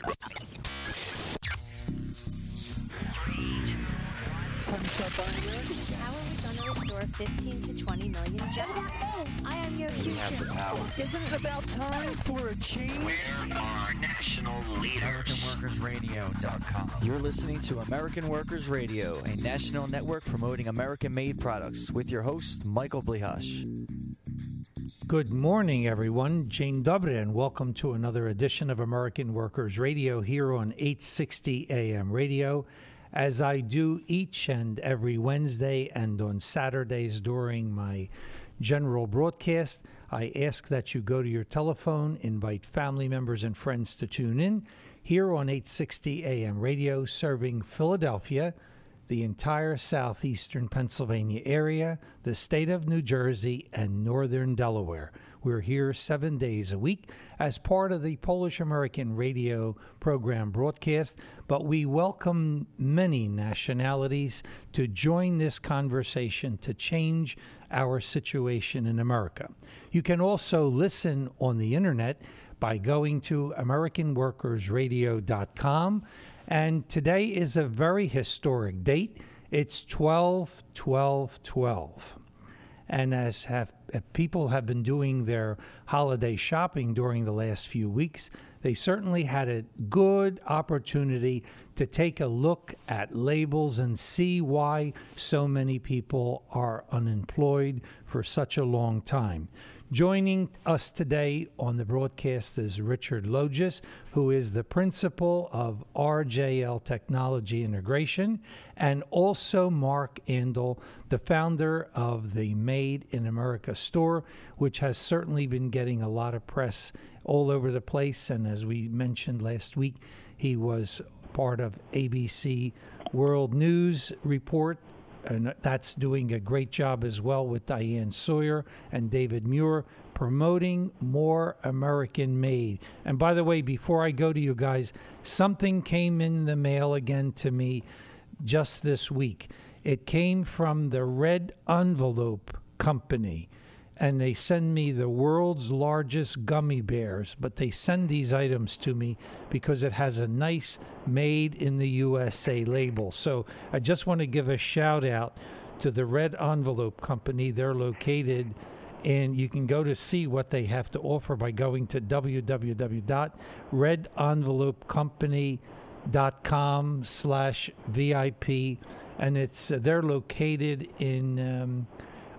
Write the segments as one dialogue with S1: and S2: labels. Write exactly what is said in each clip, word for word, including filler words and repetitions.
S1: It's time to start buying air again.
S2: How are we going to restore fifteen to twenty million jobs? I am your future.
S3: We have the power.
S1: Isn't it about time for a change?
S4: Where are national leaders?
S3: American Workers Radio dot com.
S5: You're listening to American Workers Radio, a national network promoting American-made products, with your host, Michael Blihash.
S6: Good morning, everyone. Dzień dobry, and welcome to another edition of American Workers Radio here on eight sixty A M radio. As I do each and every Wednesday and on Saturdays during my general broadcast, I ask that you go to your telephone, invite family members and friends to tune in here on eight sixty A M radio, serving Philadelphia, the entire southeastern Pennsylvania area, the state of New Jersey, and northern Delaware. We're here seven days a week as part of the Polish-American radio program broadcast, but we welcome many nationalities to join this conversation to change our situation in America. You can also listen on the internet by going to American Workers Radio dot com. And today is a very historic date. It's twelve twelve twelve. And as have, if people have been doing their holiday shopping during the last few weeks, they certainly had a good opportunity to take a look at labels and see why so many people are unemployed for such a long time. Joining us today on the broadcast is Richard Logis, who is the principal of R J L Technology Integration, and also Mark Andel, the founder of the Made in America store, which has certainly been getting a lot of press all over the place. And as we mentioned last week, he was part of A B C World News Report, and that's doing a great job as well with Diane Sawyer and David Muir, promoting more American made. And by the way, before I go to you guys, something came in the mail again to me just this week. It came from the Red Envelope Company, and they send me the world's largest gummy bears, but they send these items to me because it has a nice made in the U S A label. So I just want to give a shout out to the Red Envelope Company. They're located, and you can go to see what they have to offer by going to w w w dot red envelope company dot com slash V I P. And it's uh, they're located in um,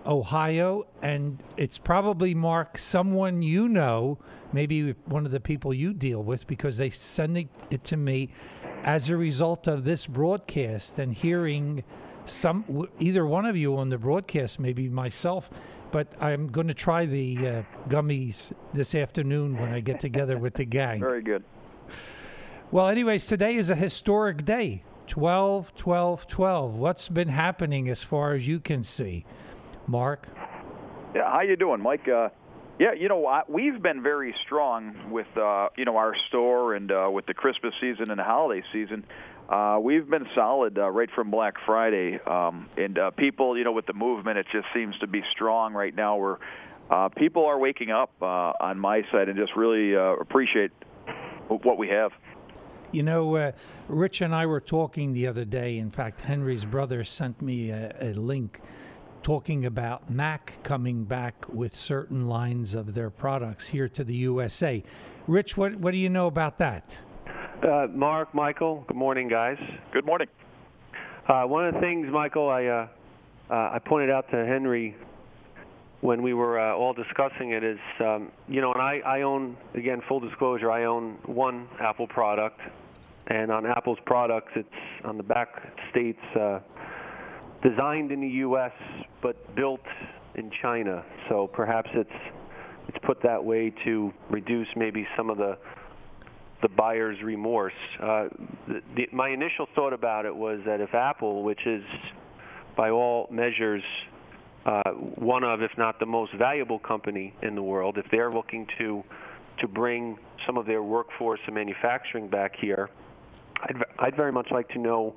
S6: Ohio, and it's probably, Mark, someone you know, maybe one of the people you deal with, because they send it, it to me as a result of this broadcast and hearing some either one of you on the broadcast, maybe myself, but I'm going to try the uh, gummies this afternoon when I get together with the gang.
S7: Very good.
S6: Well, anyways, today is a historic day, twelve twelve twelve. What's been happening as far as you can see? Mark?
S7: Yeah, how you doing, Mike? Uh, yeah, you know, I, we've been very strong with, uh, you know, our store and uh, with the Christmas season and the holiday season. Uh, we've been solid uh, right from Black Friday. Um, and uh, people, you know, with the movement, it just seems to be strong right now where uh, people are waking up uh, on my side and just really uh, appreciate what we have.
S6: You know, uh, Rich and I were talking the other day. In fact, Henry's brother sent me a, a link talking about Mac coming back with certain lines of their products here to the U S A. Rich, what what do you know about that?
S8: Uh, Mark, Michael, good morning, guys.
S7: Good morning.
S8: Uh, one of the things, Michael, I uh, uh, I pointed out to Henry when we were uh, all discussing it is, um, you know, and I, I own, again, full disclosure, I own one Apple product, and on Apple's products, it's on the back states, uh, designed in the U S but built in China. So perhaps it's it's put that way to reduce maybe some of the the buyer's remorse. Uh, the, the, my initial thought about it was that if Apple, which is by all measures uh, one of, if not the most valuable company in the world, if they're looking to to bring some of their workforce and manufacturing back here, I'd, I'd very much like to know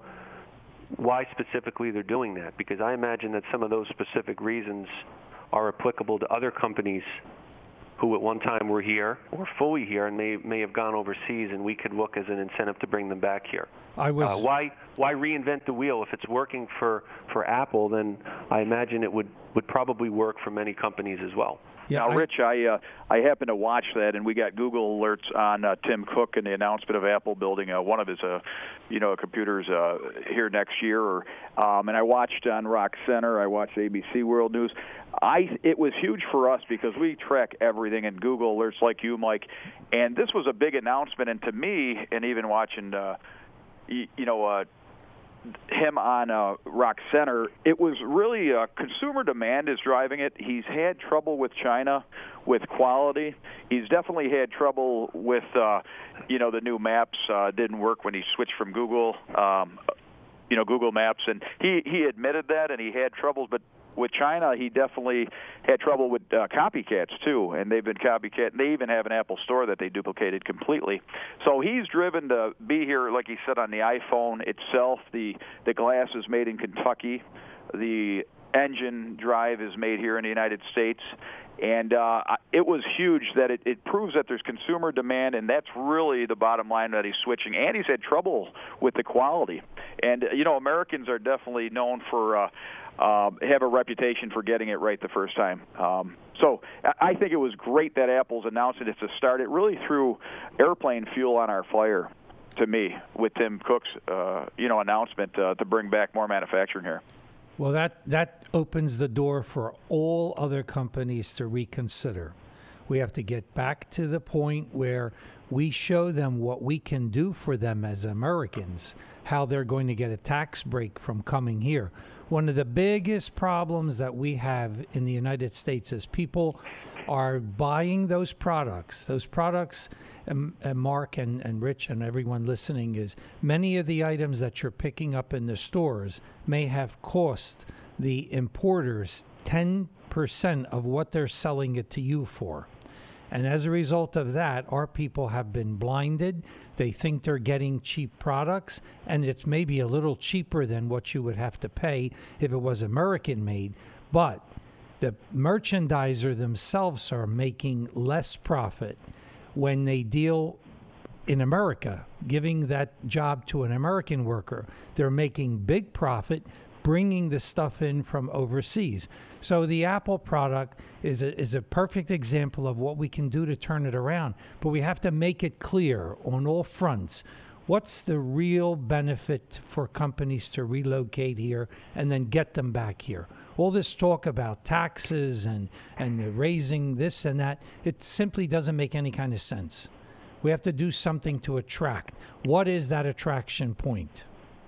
S8: why specifically they're doing that, because I imagine that some of those specific reasons are applicable to other companies who at one time were here or fully here and may may have gone overseas, and we could look as an incentive to bring them back here.
S6: I was
S8: uh, why why reinvent the wheel? If it's working for, for Apple, then I imagine it would, would probably work for many companies as well.
S6: Yeah,
S7: now,
S6: I,
S7: Rich, I uh, I happened to watch that, and we got Google alerts on uh, Tim Cook and the announcement of Apple building uh, one of his, uh, you know, computers uh, here next year. Or, um, and I watched on Rock Center. I watched A B C World News. I it was huge for us because we track everything in Google alerts like you, Mike. And this was a big announcement. And to me, and even watching, uh, you, you know. Uh, him on uh, Rock Center, it was really uh, consumer demand is driving it. He's had trouble with China with quality. He's definitely had trouble with, uh, you know, the new maps uh, didn't work when he switched from Google, um, you know, Google Maps, and he, he admitted that, and he had troubles, but with China, he definitely had trouble with uh, copycats, too, and they've been copycat. They even have an Apple store that they duplicated completely. So he's driven to be here, like he said, on the iPhone itself. The, the glass is made in Kentucky. The engine drive is made here in the United States. And uh, it was huge that it, it proves that there's consumer demand, and that's really the bottom line that he's switching. And he's had trouble with the quality. And, you know, Americans are definitely known for uh, uh, have a reputation for getting it right the first time. Um, so I think it was great that Apple's announced it. It's a start. It really threw airplane fuel on our fire, to me, with Tim Cook's, uh, you know, announcement uh, to bring back more manufacturing here.
S6: Well, that, that opens the door for all other companies to reconsider. We have to get back to the point where we show them what we can do for them as Americans, how they're going to get a tax break from coming here. One of the biggest problems that we have in the United States is people are buying those products. Those products, and, and Mark and, and Rich and everyone listening, is many of the items that you're picking up in the stores may have cost the importers ten percent of what they're selling it to you for. And as a result of that, our people have been blinded. They think they're getting cheap products, and it's maybe a little cheaper than what you would have to pay if it was American made. But the merchandiser themselves are making less profit when they deal in America, giving that job to an American worker. They're making big profit bringing the stuff in from overseas. So the Apple product is a, is a perfect example of what we can do to turn it around. But we have to make it clear on all fronts. What's the real benefit for companies to relocate here and then get them back here? All this talk about taxes and, and raising this and that, it simply doesn't make any kind of sense. We have to do something to attract. What is that attraction point?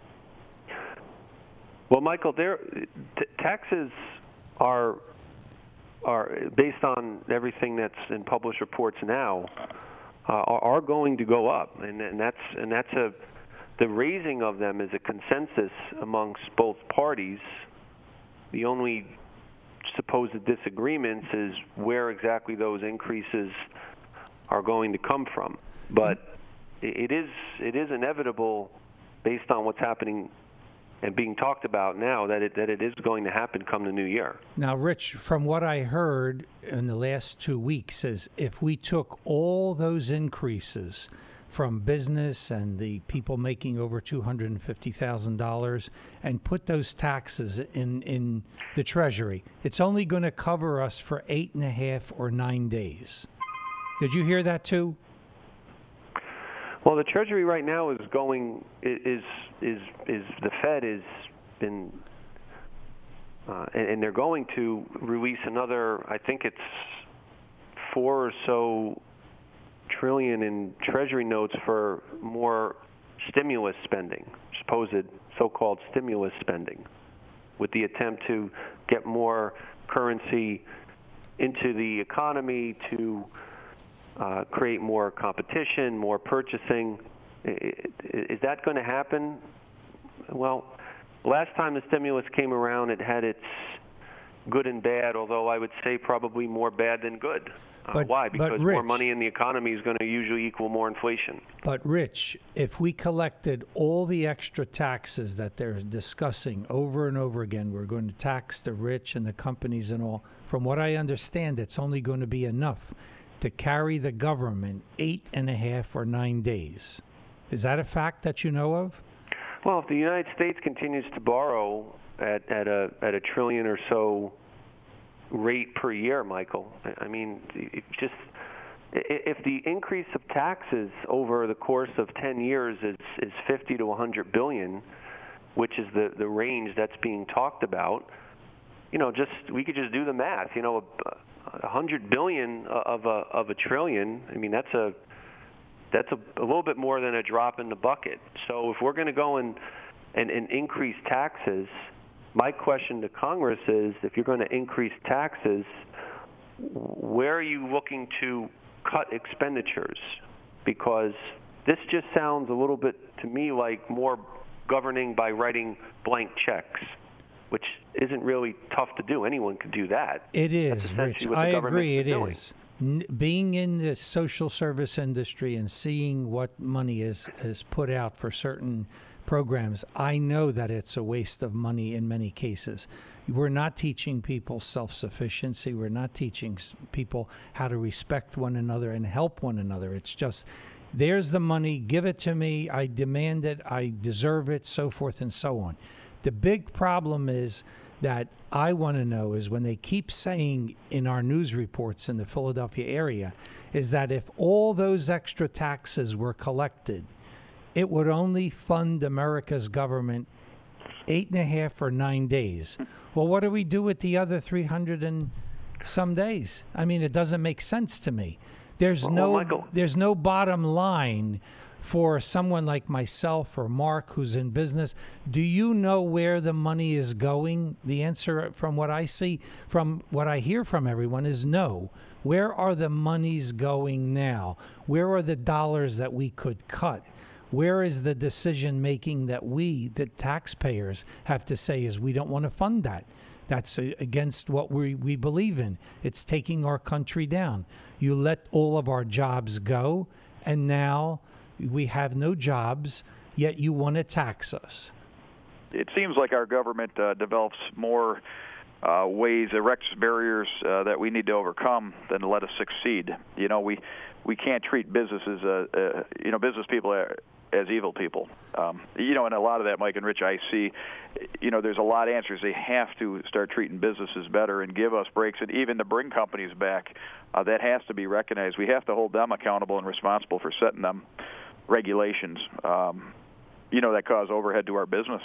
S8: Well, Michael, there t- taxes are are based on everything that's in published reports now uh, are, are going to go up, and, and that's and that's a the raising of them is a consensus amongst both parties. The only supposed disagreements is where exactly those increases are going to come from. But it is it is inevitable, based on what's happening and being talked about now, that it that it is going to happen come the new year.
S6: Now, Rich, from what I heard in the last two weeks, is if we took all those increases from business and the people making over two hundred fifty thousand dollars and put those taxes in, in the Treasury, it's only going to cover us for eight and a half or nine days. Did you hear that too?
S8: Well, the Treasury right now is going is is is the Fed has been uh, and, and they're going to release another. I think it's four or so trillion in Treasury notes for more stimulus spending, supposed so-called stimulus spending, with the attempt to get more currency into the economy to Uh, create more competition, more purchasing. Is that going to happen? Well, last time the stimulus came around, it had its good and bad, although I would say probably more bad than good. Uh,
S6: but,
S8: why? Because
S6: but Rich,
S8: more money in the economy is going to usually equal more inflation.
S6: But, Rich, if we collected all the extra taxes that they're discussing over and over again, we're going to tax the rich and the companies and all, from what I understand, it's only going to be enough to carry the government eight and a half or nine days. Is that a fact that you know of?
S8: Well, if the United States continues to borrow at, at a at a trillion or so rate per year, Michael, I mean, it just if the increase of taxes over the course of ten years is, is fifty to one hundred billion, which is the, the range that's being talked about, you know, just we could just do the math. You know, a, a hundred billion of a of a trillion. I mean, that's a that's a, a little bit more than a drop in the bucket. So if we're going to go and, and and increase taxes, my question to Congress is, if you're going to increase taxes, where are you looking to cut expenditures? Because this just sounds a little bit to me like more governing by writing blank checks, which isn't really tough to do. Anyone can do that.
S6: It is, Rich. I agree, it
S8: doing.
S6: is. N- being in the social service industry and seeing what money is, is put out for certain programs, I know that it's a waste of money in many cases. We're not teaching people self-sufficiency. We're not teaching s- people how to respect one another and help one another. It's just, there's the money, give it to me, I demand it, I deserve it, so forth and so on. The big problem is that I want to know is when they keep saying in our news reports in the Philadelphia area is that if all those extra taxes were collected, it would only fund America's government eight and a half or nine days. Well, what do we do with the other three hundred and some days? I mean, it doesn't make sense to me. There's
S8: well,
S6: no
S8: Michael.
S6: there's no bottom line for someone like myself or Mark who's in business. Do you know where the money is going? The answer from what I see, from what I hear from everyone is no. Where are the monies going now? Where are the dollars that we could cut? Where is the decision making that we, the taxpayers, have to say is we don't want to fund that? That's uh, against what we, we believe in. It's taking our country down. You let all of our jobs go, and now we have no jobs, yet you want to tax us.
S7: It seems like our government uh, develops more uh, ways, erects barriers uh, that we need to overcome than to let us succeed. You know, we we can't treat businesses, uh, uh, you know, business people as evil people. Um, you know, and a lot of that, Mike and Rich, I see, you know, there's a lot of answers. They have to start treating businesses better and give us breaks, and even to bring companies back. Uh, that has to be recognized. We have to hold them accountable and responsible for setting them regulations, um, you know, that cause overhead to our business.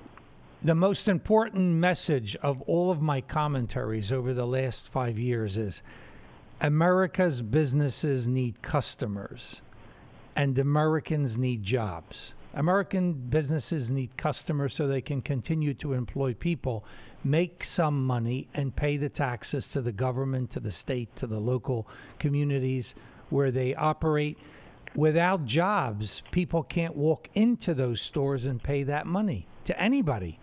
S6: The most important message of all of my commentaries over the last five years is America's businesses need customers and Americans need jobs. American businesses need customers so they can continue to employ people, make some money, and pay the taxes to the government, to the state, to the local communities where they operate. Without jobs, people can't walk into those stores and pay that money to anybody.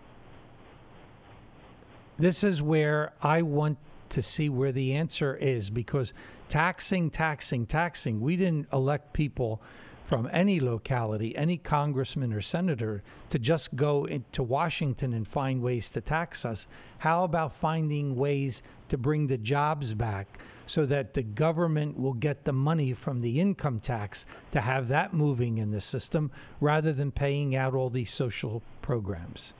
S6: This is where I want to see where the answer is, because taxing, taxing, taxing, we didn't elect people from any locality, any congressman or senator, to just go into Washington and find ways to tax us. How about finding ways to bring the jobs back so that the government will get the money from the income tax to have that moving in the system rather than paying out all these social programs?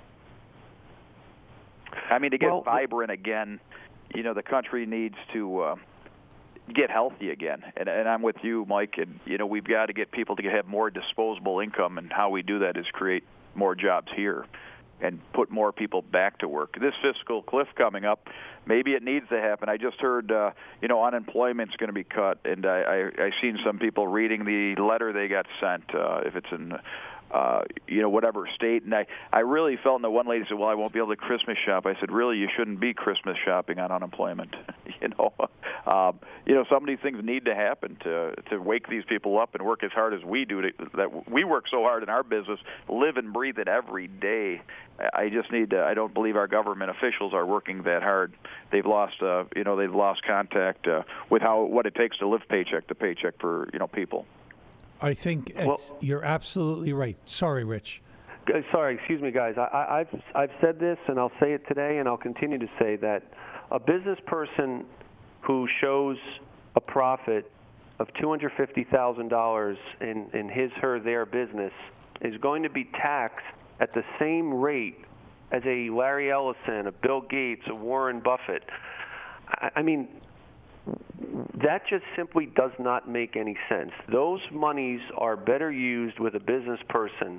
S7: I mean, to get
S8: well,
S7: vibrant again, you know, the country needs to uh, get healthy again. And, and I'm with you, Mike. And, you know, we've got to get people to have more disposable income. And how we do that is create more jobs here and put more people back to work. This fiscal cliff coming up, maybe it needs to happen. I just heard, uh, you know, unemployment's going to be cut. And I, I, I've seen some people reading the letter they got sent, uh, if it's in Uh, you know, whatever state. And I, I really felt, and the one lady said, well, I won't be able to Christmas shop. I said, really, you shouldn't be Christmas shopping on unemployment. you know, um, you know, some of these things need to happen to to wake these people up and work as hard as we do. To, that we work so hard in our business, live and breathe it every day. I just need to, I don't believe our government officials are working that hard. They've lost, uh, you know, they've lost contact uh, with how what it takes to live paycheck to paycheck for, you know, people.
S6: I think it's,
S8: Well-
S6: you're absolutely right. Sorry, Rich.
S8: Uh, Sorry, excuse me, guys. I, I, I've I've said this, and I'll say it today, and I'll continue to say that a business person who shows a profit of two hundred fifty thousand dollars in, in his, her, their business is going to be taxed at the same rate as a Larry Ellison, a Bill Gates, a Warren Buffett. I, I mean, that just simply does not make any sense. Those monies are better used with a business person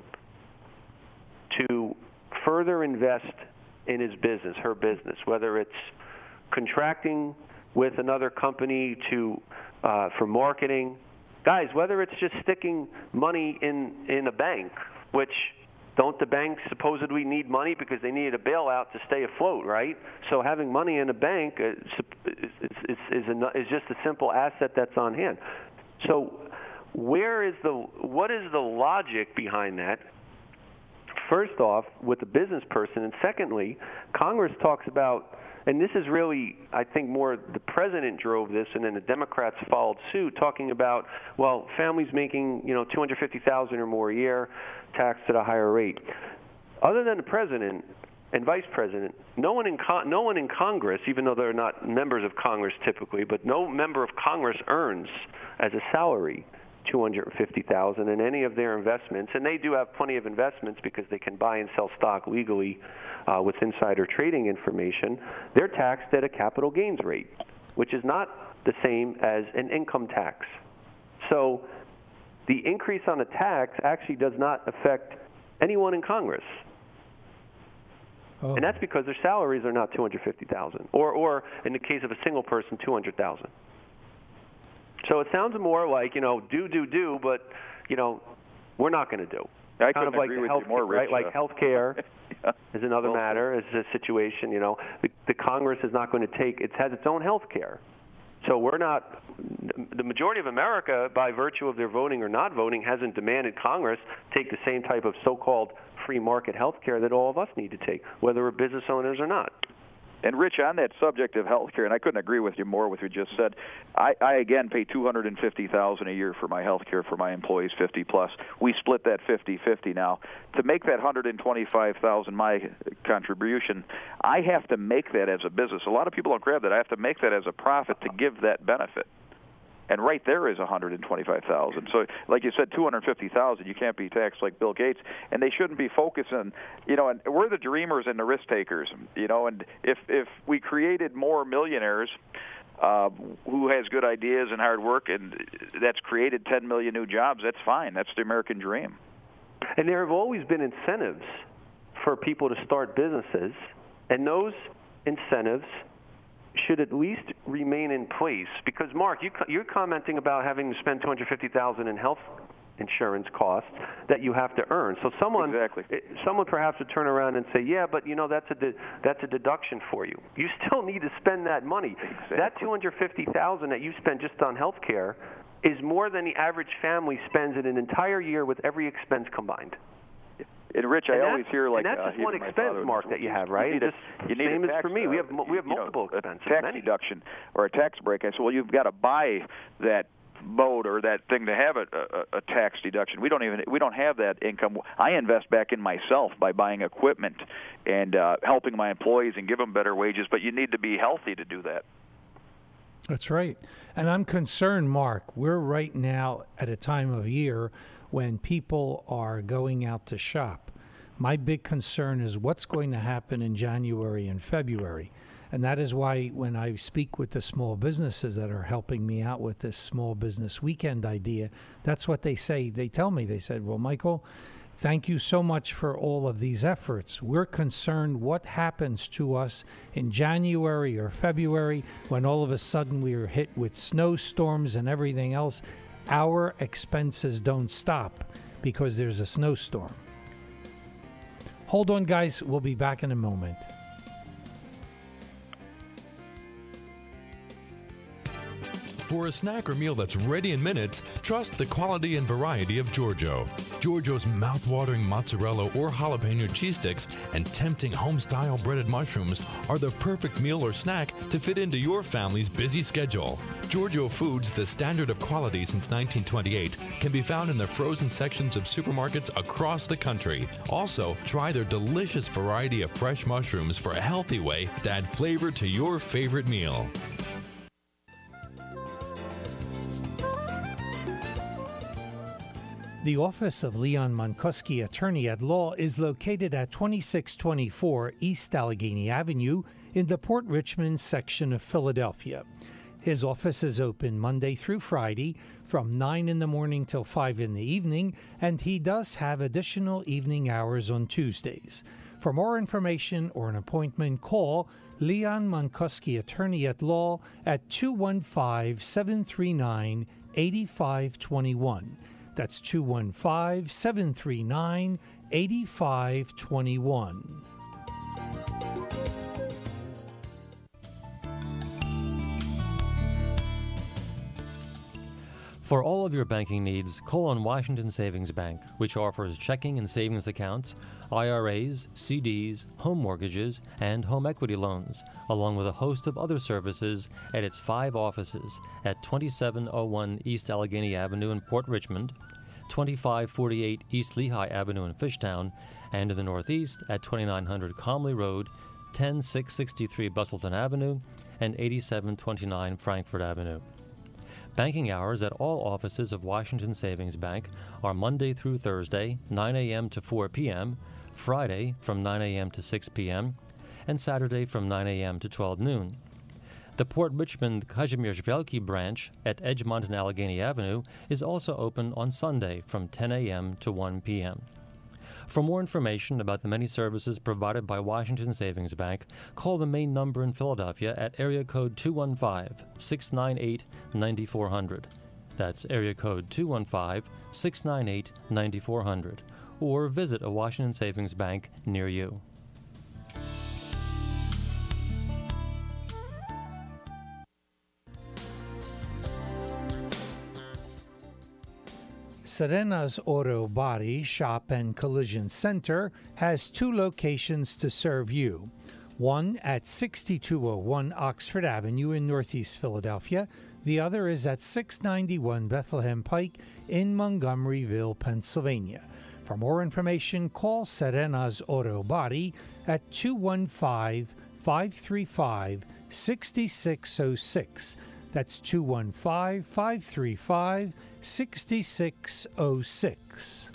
S8: to further invest in his business, her business, whether it's contracting with another company to uh, for marketing. Guys, whether it's just sticking money in, in a bank, which don't the banks supposedly need money because they need a bailout to stay afloat, right? So having money in a bank is, is, is, is, a, is just a simple asset that's on hand. So where is the what is the logic behind that? First off, with the business person, and secondly, Congress talks about, and this is really, I think, more the president drove this, and then the Democrats followed suit, talking about, well, families making, you know, two hundred fifty thousand dollars or more a year, taxed at a higher rate. Other than the president and vice president, no one in con- no one in Congress, even though they're not members of Congress typically, but no member of Congress earns as a salary two hundred fifty thousand dollars in any of their investments, and they do have plenty of investments because they can buy and sell stock legally uh, with insider trading information. They're taxed at a capital gains rate, which is not the same as an income tax. So the increase on a tax actually does not affect anyone in Congress. Oh. And that's because their salaries are not two hundred fifty thousand dollars, or, or in the case of a single person, two hundred thousand dollars. So it sounds more like, you know, do, do, do, but, you know, we're not going to do.
S7: I
S8: kind of like
S7: agree
S8: the
S7: with
S8: health,
S7: you more,
S8: right?
S7: Rich,
S8: Like
S7: uh,
S8: health care
S7: yeah.
S8: is another
S7: well,
S8: matter, is a situation, you know. The, the Congress is not going to take, it has its own health care. So we're not, the majority of America, by virtue of their voting or not voting, hasn't demanded Congress take the same type of so-called free market health care that all of us need to take, whether we're business owners or not.
S7: And, Rich, on that subject of health care, and I couldn't agree with you more with what you just said, I, I again, pay two hundred fifty thousand dollars a year for my health care for my employees, fifty plus. We split that fifty-fifty now. To make that one hundred twenty-five thousand dollars my contribution, I have to make that as a business. A lot of people don't grab that. I have to make that as a profit to give that benefit. And right there is one hundred twenty-five thousand dollars. So, like you said, two hundred fifty thousand dollars, you can't be taxed like Bill Gates, and they shouldn't be focusing, you know, and we're the dreamers and the risk takers, you know, and if if we created more millionaires uh, who has good ideas and hard work, and that's created ten million new jobs, that's fine. That's the American dream.
S8: And there have always been incentives for people to start businesses, and those incentives should at least remain in place. Because, Mark, you, you're commenting about having to spend two hundred fifty thousand dollars in health insurance costs that you have to earn. So someone,
S7: exactly.
S8: someone perhaps would turn around and say, yeah, but, you know, that's a, de- that's a deduction for you. You still need to spend that money.
S7: Exactly.
S8: That two hundred fifty thousand dollars that you spend just on health care is more than the average family spends in an entire year with every expense combined.
S7: And Rich,
S8: and
S7: I always hear like
S8: and that's
S7: uh,
S8: just one expense, Mark, that you have, right?
S7: You need,
S8: just
S7: a, you need
S8: same
S7: a tax,
S8: as for me. We have
S7: uh,
S8: we have
S7: you
S8: multiple
S7: know,
S8: expenses.
S7: A tax
S8: many.
S7: deduction or a tax break. I said, well, you've got to buy that boat or that thing to have a, a, a tax deduction. We don't even we don't have that income. I invest back in myself by buying equipment and uh, helping my employees and give them better wages. But you need to be healthy to do that.
S6: That's right. And I'm concerned, Mark, we're right now at a time of year when people are going out to shop. My big concern is what's going to happen in January and February. And that is why when I speak with the small businesses that are helping me out with this small business weekend idea, that's what they say. They tell me, they said, well, Michael, thank you so much for all of these efforts. We're concerned what happens to us in January or February when all of a sudden we are hit with snowstorms and everything else. Our expenses don't stop because there's a snowstorm. Hold on, guys. We'll be back in a moment.
S9: For a snack or meal that's ready in minutes, trust the quality and variety of Giorgio. Giorgio's mouth-watering mozzarella or jalapeno cheese sticks and tempting home-style breaded mushrooms are the perfect meal or snack to fit into your family's busy schedule. Giorgio Foods, the standard of quality since nineteen twenty-eight, can be found in the frozen sections of supermarkets across the country. Also, try their delicious variety of fresh mushrooms for a healthy way to add flavor to your favorite meal.
S6: The office of Leon Monkowski, attorney at law, is located at twenty-six twenty-four East Allegheny Avenue in the Port Richmond section of Philadelphia. His office is open Monday through Friday from nine in the morning till five in the evening, and he does have additional evening hours on Tuesdays. For more information or an appointment, call Leon Monkowski, attorney at law, at two one five, seven three nine, eight five two one. That's two one five, seven three nine, eight five two one.
S10: For all of your banking needs, call on Washington Savings Bank, which offers checking and savings accounts, I R As, C Ds, home mortgages, and home equity loans, along with a host of other services at its five offices at twenty-seven oh one East Allegheny Avenue in Port Richmond, twenty-five forty-eight East Lehigh Avenue in Fishtown, and in the Northeast at twenty-nine hundred Comley Road, ten six sixty-three Bustleton Avenue, and eighty-seven twenty-nine Frankfort Avenue. Banking hours at all offices of Washington Savings Bank are Monday through Thursday, nine a.m. to four p.m., Friday from nine a.m. to six p.m., and Saturday from nine a.m. to twelve noon. The Port Richmond Kazimierz Wielki branch at Edgemont and Allegheny Avenue is also open on Sunday from ten a.m. to one p.m. For more information about the many services provided by Washington Savings Bank, call the main number in Philadelphia at area code two one five, six nine eight, nine four zero zero. That's area code two one five, six nine eight, nine four zero zero. Or visit a Washington Savings Bank near you.
S6: Serena's Auto Body Shop and Collision Center has two locations to serve you. One at sixty-two oh one Oxford Avenue in Northeast Philadelphia. The other is at six ninety-one Bethlehem Pike in Montgomeryville, Pennsylvania. For more information, call Serena's Auto Body at two one five, five three five, six six zero six. That's two one five, five three five, six six zero six.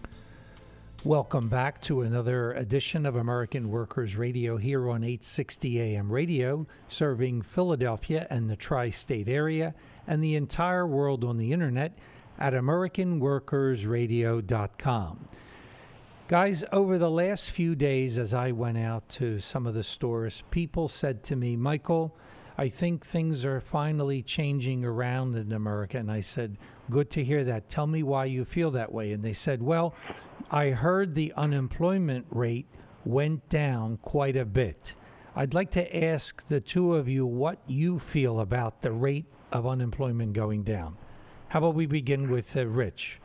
S6: Welcome back to another edition of American Workers Radio here on eight sixty A M radio, serving Philadelphia and the tri-state area and the entire world on the internet at american workers radio dot com. Guys, over the last few days as I went out to some of the stores, people said to me, Michael, I think things are finally changing around in America. And I said, good to hear that. Tell me why you feel that way. And they said, well, I heard the unemployment rate went down quite a bit. I'd like to ask the two of you what you feel about the rate of unemployment going down. How about we begin with uh, Rich?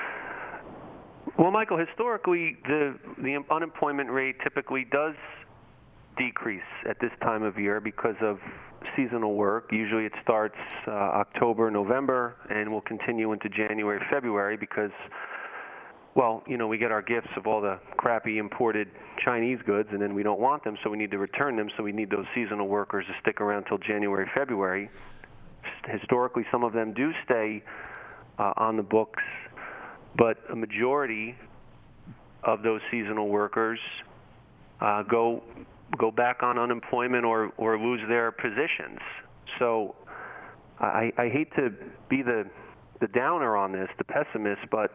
S8: Well, Michael, historically, the the unemployment rate typically does decrease at this time of year because of seasonal work. Usually it starts uh, October, November, and will continue into January, February because, well, you know, we get our gifts of all the crappy imported Chinese goods, and then we don't want them, so we need to return them, so we need those seasonal workers to stick around till January, February. Historically, some of them do stay uh, on the books, but a majority of those seasonal workers uh, go go back on unemployment or, or lose their positions. So I, I hate to be the the downer on this, the pessimist, but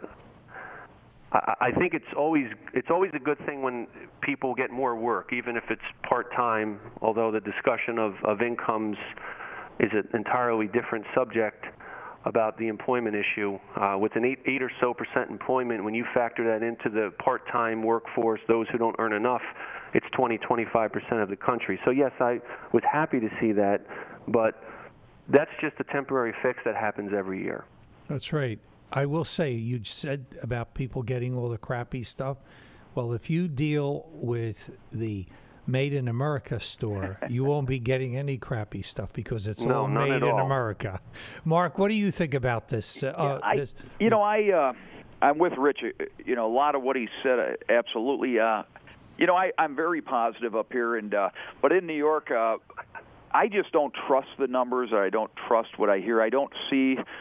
S8: I, I think it's always it's always a good thing when people get more work, even if it's part-time, although the discussion of, of incomes is an entirely different subject about the employment issue. Uh, with an eight, eight or so percent employment, when you factor that into the part-time workforce, those who don't earn enough, it's twenty, twenty-five percent of the country. So yes, I was happy to see that, but that's just a temporary fix that happens every year.
S6: That's right. I will say, you said about people getting all the crappy stuff. Well, if you deal with the Made in America store, you won't be getting any crappy stuff because it's
S8: no,
S6: all made in
S8: all.
S6: America. Mark, what do you think about this? Uh,
S7: yeah, I,
S6: this?
S7: You know, I, uh, I'm with Rich. You know, a lot of what he said, uh, absolutely. Uh, you know, I, I'm very positive up here, and uh, but in New York, uh, I just don't trust the numbers. Or I don't trust what I hear. I don't see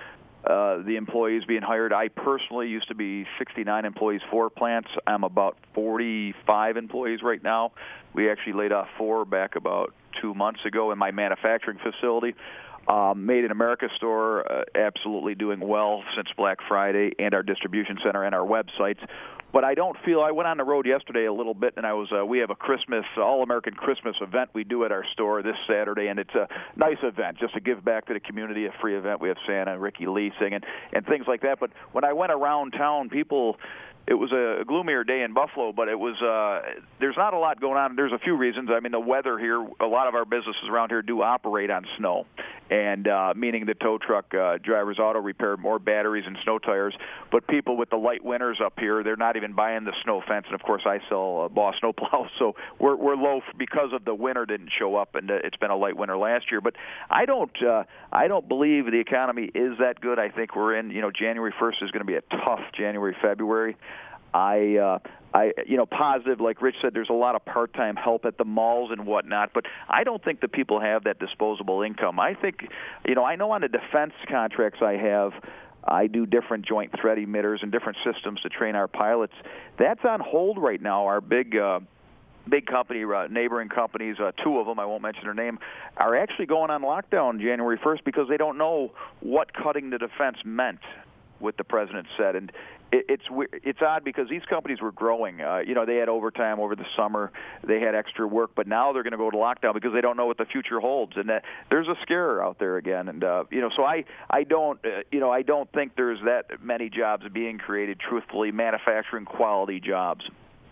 S7: uh, the employees being hired. I personally used to be sixty-nine employees, four plants. I'm about forty-five employees right now. We actually laid off four back about two months ago in my manufacturing facility. Um, Made in America store, uh, absolutely doing well since Black Friday, and our distribution center and our websites. But I don't feel, I went on the road yesterday a little bit, and I was, uh, we have a Christmas, All-American Christmas event we do at our store this Saturday, and it's a nice event just to give back to the community, a free event. We have Santa and Ricky Lee singing and things like that. But when I went around town, people, it was a gloomier day in Buffalo, but it was, uh, there's not a lot going on. There's a few reasons. I mean, the weather here, a lot of our businesses around here do operate on snow, and uh, meaning the tow truck uh, drivers auto repair, more batteries and snow tires. But people with the light winters up here, they're not even buying the snow fence. And, of course, I sell uh, Boss snow plows, so we're, we're low because of the winter didn't show up, and uh, it's been a light winter last year. But I don't, uh, I don't believe the economy is that good. I think we're in, you know, January first is going to be a tough January, February. I, uh, I, you know, positive, like Rich said, there's a lot of part-time help at the malls and whatnot, but I don't think that people have that disposable income. I think, you know, I know on the defense contracts I have, I do different joint threat emitters and different systems to train our pilots. That's on hold right now. Our big, uh, big company, uh, neighboring companies, uh, two of them, I won't mention their name, are actually going on lockdown January first because they don't know what cutting the defense meant, what the president said. And it's it's odd because these companies were growing. Uh, you know, they had overtime over the summer. They had extra work, but now they're going to go to lockdown because they don't know what the future holds. And that, there's a scare out there again. And uh, you know, so I I don't uh, you know I don't think there's that many jobs being created. Truthfully, manufacturing quality jobs.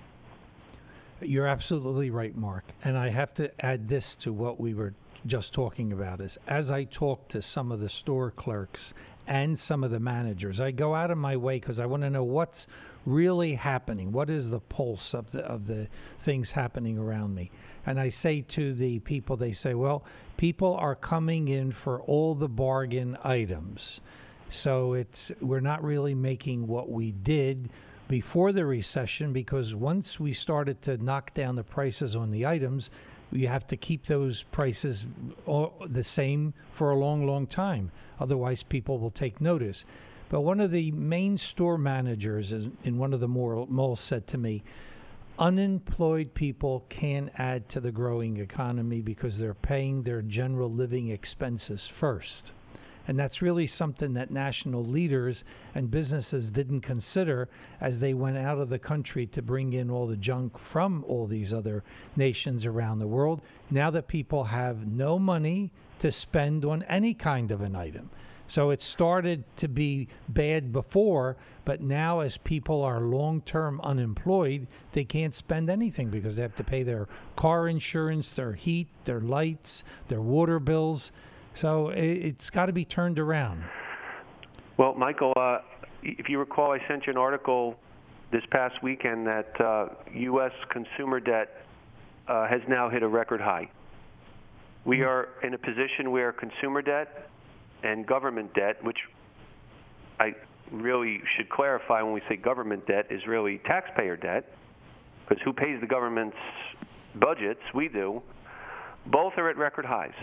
S6: You're absolutely right, Mark. And I have to add this to what we were just talking about is as I talk to some of the store clerks and some of the managers, I go out of my way because I want to know what's really happening. What is the pulse of the of the things happening around me? And I say to the people, they say, well, people are coming in for all the bargain items. So it's we're not really making what we did before the recession, because once we started to knock down the prices on the items, you have to keep those prices all the same for a long, long time. Otherwise, people will take notice. But one of the main store managers in one of the malls said to me, unemployed people can add to the growing economy because they're paying their general living expenses first. And that's really something that national leaders and businesses didn't consider as they went out of the country to bring in all the junk from all these other nations around the world. Now that people have no money to spend on any kind of an item. So it started to be bad before, but now as people are long-term unemployed, they can't spend anything because they have to pay their car insurance, their heat, their lights, their water bills. So it's got to be turned around.
S8: Well, Michael, uh, if you recall, I sent you an article this past weekend that uh, U S consumer debt uh, has now hit a record high. We mm-hmm. are in a position where consumer debt and government debt, which I really should clarify when we say government debt, is really taxpayer debt, because who pays the government's budgets? We do. Both are at record highs.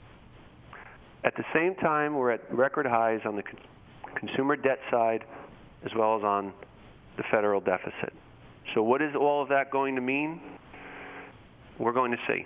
S8: At the same time, we're at record highs on the con- consumer debt side as well as on the federal deficit. So what is all of that going to mean? We're going to see.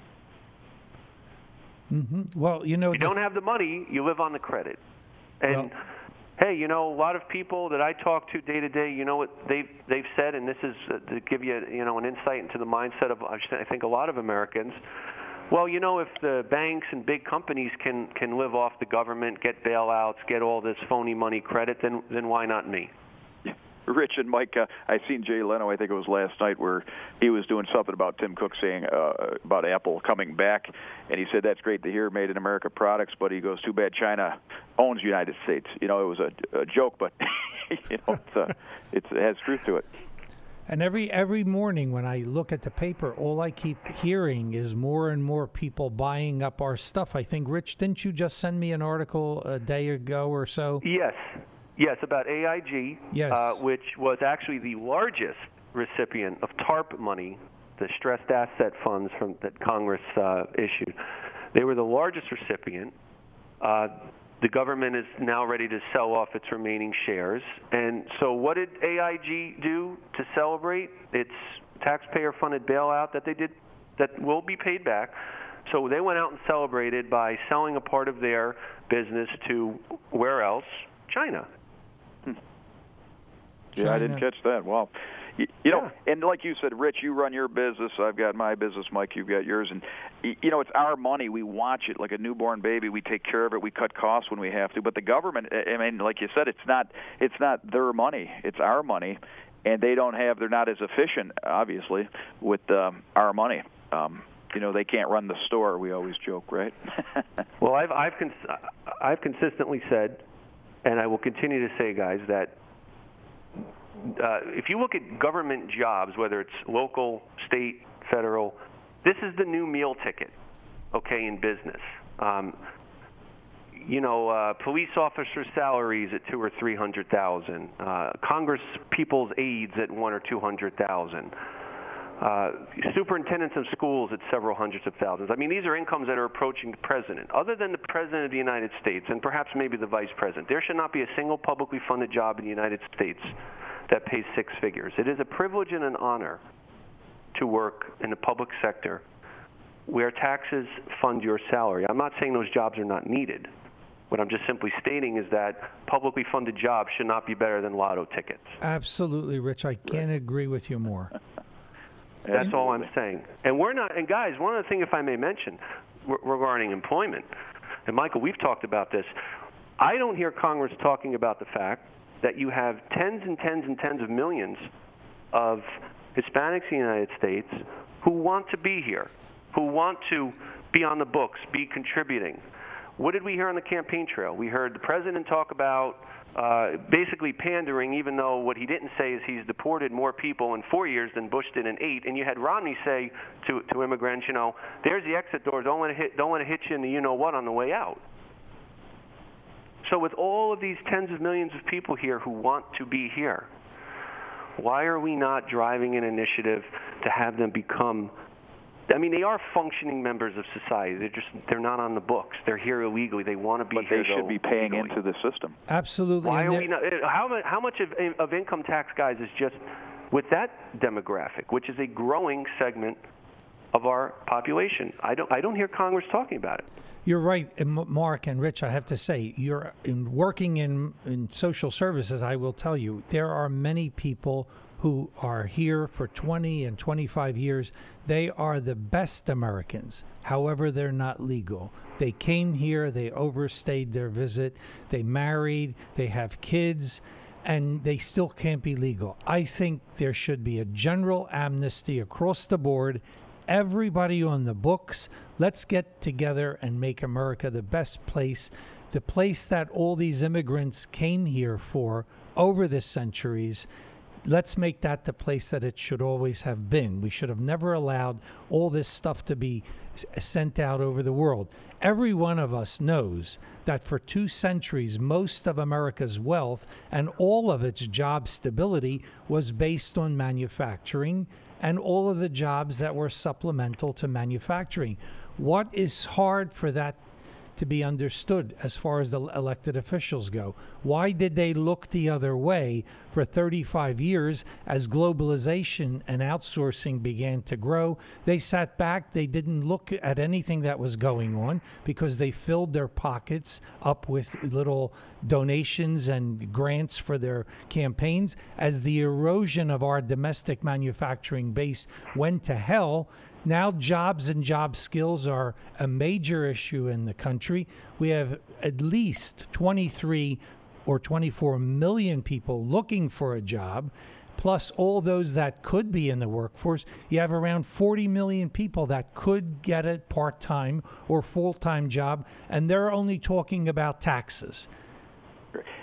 S6: Mm-hmm. Well, you know,
S8: if you don't have the money, you live on the credit. And
S6: well,
S8: hey, you know, a lot of people that I talk to day to day, you know what they've they've said, and this is uh, to give you you know an insight into the mindset of I think a lot of Americans. Well, you know, if the banks and big companies can, can live off the government, get bailouts, get all this phony money credit, then then why not me?
S7: Rich and Mike, uh, I seen Jay Leno, I think it was last night, where he was doing something about Tim Cook saying uh, about Apple coming back, and he said that's great to hear, made in America products, but he goes, too bad China owns the United States. You know, it was a, a joke, but you know, it's, uh, it's, it has truth to it.
S6: And every every morning when I look at the paper, all I keep hearing is more and more people buying up our stuff. I think, Rich, didn't you just send me an article a day ago or so?
S8: Yes. Yes, about A I G,
S6: yes.
S8: uh, which was actually the largest recipient of TARP money, the stressed asset funds from that Congress uh, issued. They were the largest recipient. Uh, The government is now ready to sell off its remaining shares. And so what did A I G do to celebrate its taxpayer-funded bailout that they did that will be paid back? So they went out and celebrated by selling a part of their business to where else? China.
S7: Hmm. Yeah, I didn't catch that. Wow. You, you know,
S8: yeah.
S7: and like you said, Rich, you run your business. I've got my business. Mike, you've got yours. And, you know, it's our money. We watch it like a newborn baby. We take care of it. We cut costs when we have to. But the government, I mean, like you said, it's not it's not their money. It's our money. And they don't have, they're not as efficient, obviously, with um, our money. Um, you know, they can't run the store. We always joke, right?
S8: Well, I've, I've, cons- I've consistently said, and I will continue to say, guys, that Uh, if you look at government jobs, whether it's local, state, federal, this is the new meal ticket, okay, in business. Um, you know, uh, police officer salaries at two or three hundred thousand, uh, Congress people's aides at one or two hundred thousand, uh, superintendents of schools at several hundreds of thousands. I mean, these are incomes that are approaching the president. Other than the president of the United States, and perhaps maybe the vice president, there should not be a single publicly funded job in the United States that pays six figures. It is a privilege and an honor to work in the public sector where taxes fund your salary. I'm not saying those jobs are not needed. What I'm just simply stating is that publicly funded jobs should not be better than lotto tickets.
S6: Absolutely, Rich. I can't agree with you more.
S8: That's all I'm saying. And we're not, and guys, one other thing, if I may mention, regarding employment, and Michael, we've talked about this, I don't hear Congress talking about the fact that you have tens and tens and tens of millions of Hispanics in the United States who want to be here, who want to be on the books, be contributing. What did we hear on the campaign trail? We heard the president talk about uh, basically pandering, even though what he didn't say is he's deported more people in four years than Bush did in eight. And you had Romney say to, to immigrants, you know, there's the exit door. Don't let it hit, don't let it hit you in the you-know-what on the way out. So with all of these tens of millions of people here who want to be here, why are we not driving an initiative to have them become, I mean, they are functioning members of society. They're just, they're not on the books. They're here illegally. They want to be
S7: but
S8: here,
S7: they should
S8: though,
S7: be paying
S8: legally.
S7: into the system.
S6: Absolutely.
S8: Why
S6: and
S8: are we not, how, much- how much of, of income tax, guys, is just with that demographic, which is a growing segment of our population? I don't, I don't hear Congress talking about it.
S6: You're right, and M- Mark and Rich, I have to say, you're in working in, in social services, I will tell you, there are many people who are here for twenty and twenty-five years. They are the best Americans. However, they're not legal. They came here, they overstayed their visit, they married, they have kids, and they still can't be legal. I think there should be a general amnesty across the board. Everybody on the books, let's get together and make America the best place, the place that all these immigrants came here for over the centuries. Let's make that the place that it should always have been. We should have never allowed all this stuff to be s- sent out over the world. Every one of us knows that for two centuries, most of America's wealth and all of its job stability was based on manufacturing and all of the jobs that were supplemental to manufacturing. What is hard for that to be understood as far as the elected officials go? Why did they look the other way for thirty-five years as globalization and outsourcing began to grow? They sat back, they didn't look at anything that was going on because they filled their pockets up with little donations and grants for their campaigns. As the erosion of our domestic manufacturing base went to hell, now jobs and job skills are a major issue in the country. We have at least twenty-three or twenty-four million people looking for a job, plus all those that could be in the workforce. You have around forty million people that could get a part-time or full-time job, and they're only talking about taxes.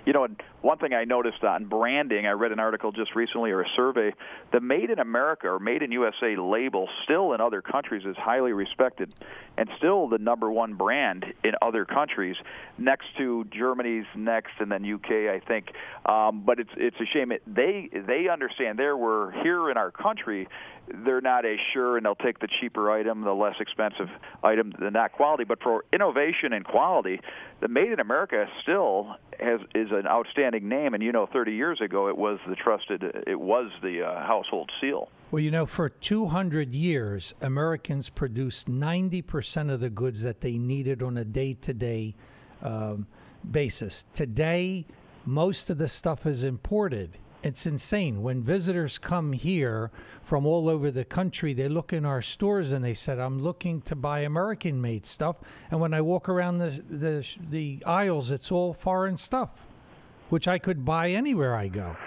S7: you know, one thing I noticed on branding, I read an article just recently or a survey, the Made in America or Made in U S A label still in other countries is highly respected and still the number one brand in other countries, next to Germany's next and then U K, I think. Um, but it's it's a shame. It, they they understand there we're here in our country, they're not as sure, and they'll take the cheaper item, the less expensive item than that quality. But for innovation and quality, the Made in America still has is an outstanding name. And you know, thirty years ago, it was the trusted, it was the uh, household seal.
S6: Well, you know, for two hundred years, Americans produced ninety percent of the goods that they needed on a day-to-day um, basis. Today, most of the stuff is imported. It's insane. When visitors come here from all over the country, they look in our stores and they said, I'm looking to buy American-made stuff. And when I walk around the, the, the aisles, it's all foreign stuff, which I could buy anywhere I go.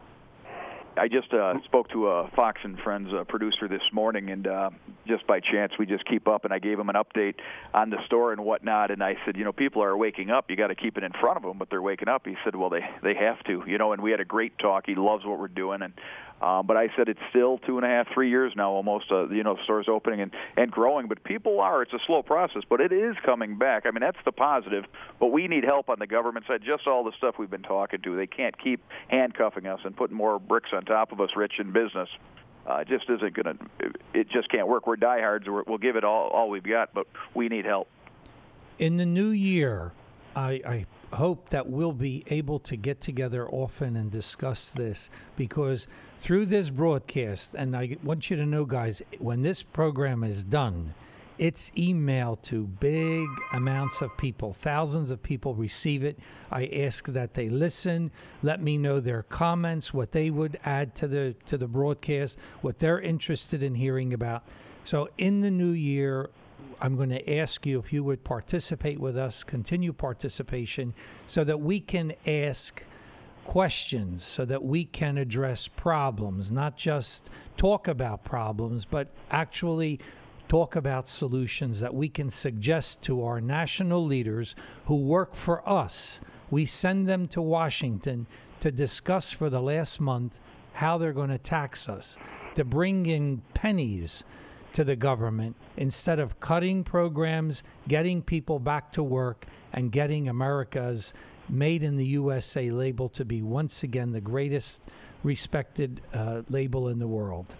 S7: I just uh, spoke to a Fox and Friends uh, producer this morning, and uh, just by chance, we just keep up, and I gave him an update on the store and whatnot, and I said, you know, people are waking up. You got to keep it in front of them, but they're waking up. He said, well, they, they have to, you know, and we had a great talk. He loves what we're doing, and um, but I said it's still two and a half, three years now almost, uh, you know, the store's opening and, and growing, but people are. It's a slow process, but it is coming back. I mean, that's the positive, but we need help on the government side, just all the stuff we've been talking to. They can't keep handcuffing us and putting more bricks on top of us, rich in business. Uh, it just isn't going to, it just can't work. We're diehards. We're, we'll give it all, all we've got, but we need help.
S6: In the new year, I, I hope that we'll be able to get together often and discuss this, because through this broadcast, and I want you to know, guys, when this program is done, it's emailed to big amounts of people. Thousands of people receive it. I ask that they listen, let me know their comments, what they would add to the to the broadcast, what they're interested in hearing about. So in the new year, I'm going to ask you if you would participate with us, continue participation, so that we can ask questions, so that we can address problems, not just talk about problems, but actually talk about solutions that we can suggest to our national leaders who work for us. We send them to Washington to discuss for the last month how they're going to tax us, to bring in pennies to the government instead of cutting programs, getting people back to work, and getting America's Made in the U S A label to be once again the greatest respected uh, label in the world.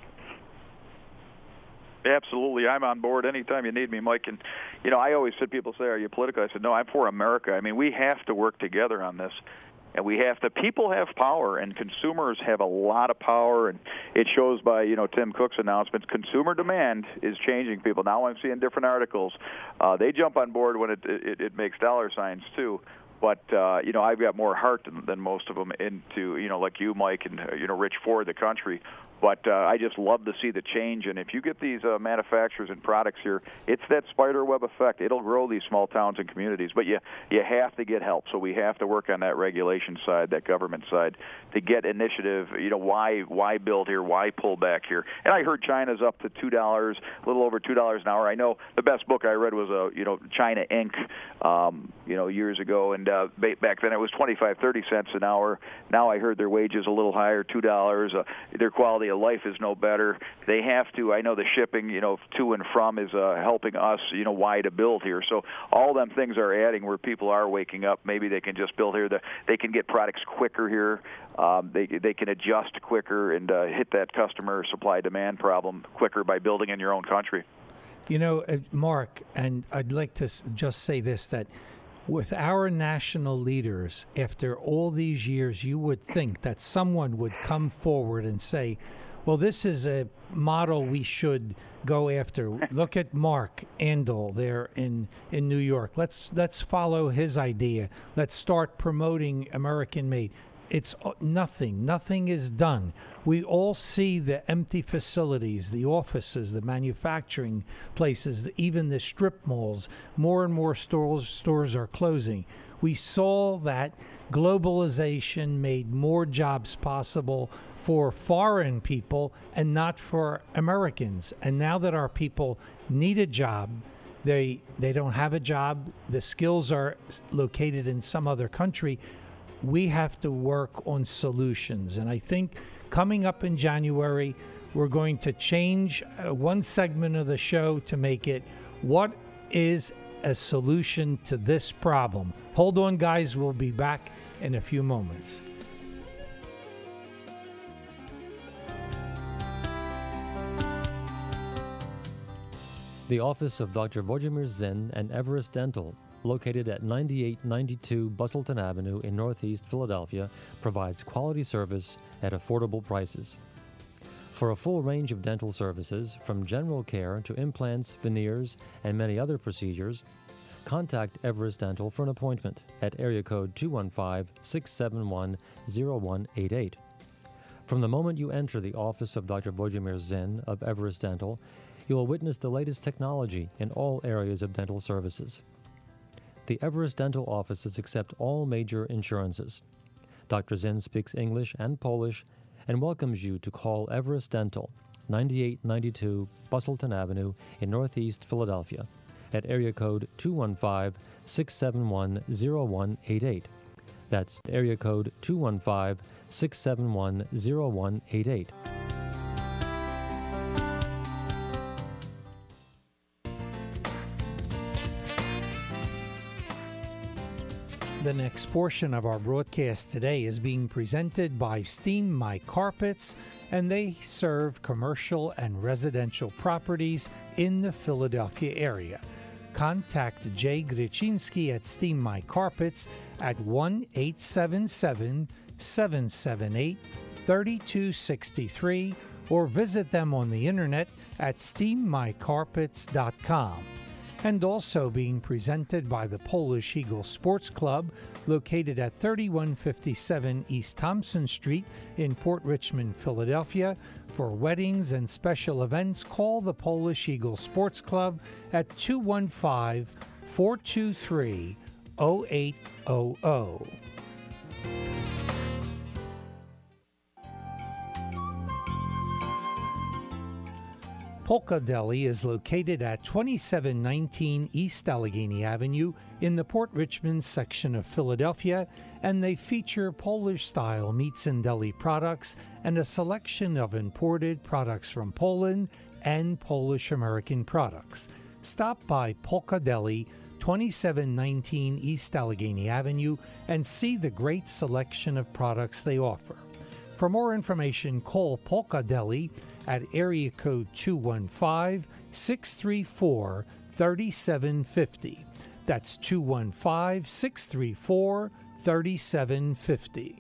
S7: Absolutely. I'm on board anytime you need me, Mike. And, you know, I always said, people say, are you political? I said, no, I'm for America. I mean, we have to work together on this. And we have to, people have power, and consumers have a lot of power, and it shows by, you know, Tim Cook's announcements. Consumer demand is changing people. Now I'm seeing different articles. Uh, they jump on board when it, it, it makes dollar signs, too. But, uh, you know, I've got more heart than, than most of them into, you know, like you, Mike, and, uh, you know, Rich for the country. But uh, I just love to see the change. And if you get these uh, manufacturers and products here, it's that spider web effect. It'll grow these small towns and communities. But you, you have to get help. So we have to work on that regulation side, that government side, to get initiative. You know, why why build here? Why pull back here? And I heard China's up to two dollars, a little over two dollars an hour. I know the best book I read was, uh, you know, China Incorporated, um, you know, years ago. And uh, back then it was twenty-five, thirty cents an hour. Now I heard their wages a little higher, two dollars. Uh, their quality of life is no better. They have to, I know the shipping, you know, to and from is uh, helping us, you know, why to build here. So all them things are adding where people are waking up. Maybe they can just build here. The, they can get products quicker here. Um, they they can adjust quicker and uh, hit that customer supply-demand problem quicker by building in your own country.
S6: You know, uh, Mark, and I'd like to s- just say this, that with our national leaders, after all these years, you would think that someone would come forward and say, well, this is a model we should go after. Look at Mark Andel there in, in New York. Let's let's follow his idea. Let's start promoting American-made. It's nothing. Nothing is done. We all see the empty facilities, the offices, the manufacturing places, even the strip malls. More and more stores stores are closing. We saw that globalization made more jobs possible for foreign people and not for Americans. And now that our people need a job, they they don't have a job, the skills are located in some other country, we have to work on solutions. And I think coming up in January, we're going to change uh, one segment of the show to make it, what is a solution to this problem? Hold on, guys. We'll be back in a few moments.
S10: The office of Doctor Wojciech Zinn and Everest Dental, located at ninety-eight ninety-two Bustleton Avenue in Northeast Philadelphia, provides quality service at affordable prices. For a full range of dental services, from general care to implants, veneers, and many other procedures, contact Everest Dental for an appointment at area code two one five, six seven one, zero one eight eight. From the moment you enter the office of Doctor Wojciech Zinn of Everest Dental, you will witness the latest technology in all areas of dental services. The Everest Dental offices accept all major insurances. Doctor Zinn speaks English and Polish and welcomes you to call Everest Dental, ninety-eight ninety-two Bustleton Avenue in Northeast Philadelphia, at area code two one five, six seven one, zero one eight eight. That's area code two one five, six seven one, zero one eight eight.
S6: The next portion of our broadcast today is being presented by Steam My Carpets, and they serve commercial and residential properties in the Philadelphia area. Contact Jay Gryczinski at Steam My Carpets at one eight seven seven, seven seven eight, three two six three or visit them on the internet at steam my carpets dot com. And also being presented by the Polish Eagle Sports Club, located at thirty-one fifty-seven East Thompson Street in Port Richmond, Philadelphia. For weddings and special events, call the Polish Eagle Sports Club at two one five, four two three, zero eight zero zero. Polka Deli is located at twenty-seven nineteen East Allegheny Avenue in the Port Richmond section of Philadelphia, and they feature Polish-style meats and deli products and a selection of imported products from Poland and Polish-American products. Stop by Polka Deli, twenty-seven nineteen East Allegheny Avenue, and see the great selection of products they offer. For more information, call Polka Deli at area code two one five, six three four, three seven five zero. That's two one five, six three four, three seven five zero.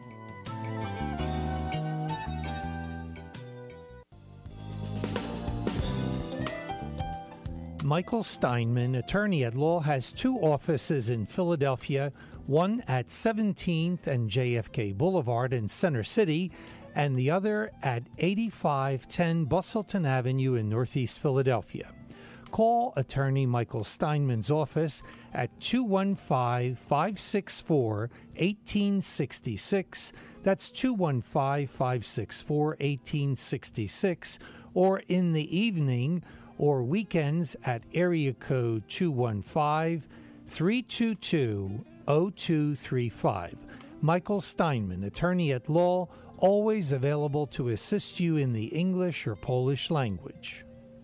S6: Michael Steinman, attorney at law, has two offices in Philadelphia, one at seventeenth and J F K Boulevard in Center City, and the other at eighty-five ten Bustleton Avenue in Northeast Philadelphia. Call attorney Michael Steinman's office at two one five, five six four, one eight six six. That's two one five, five six four, one eight six six, or in the evening or weekends at area code two one five, three two two, zero two three five. Michael Steinman, attorney at law, always available to assist you in the English or Polish language.